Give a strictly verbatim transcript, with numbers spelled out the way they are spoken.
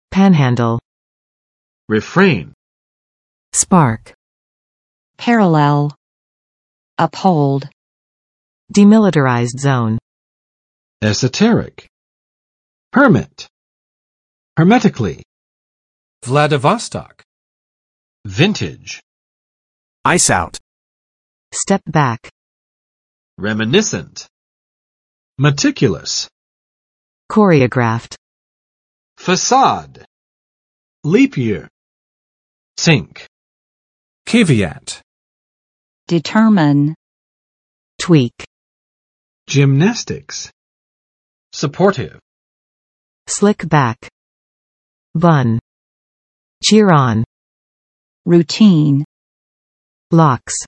Panhandle. Refrain. Spark. Parallel. Uphold. Demilitarized zone. Esoteric. Hermit. Hermetically. Vladivostok. Vintage. Ice out. Step back. Reminiscent. Meticulous. Choreographed. Facade. Leap year. Sink. Caveat. Determine. Tweak. Gymnastics. Supportive. Slick back. Bun. Cheer on. Routine. Locks.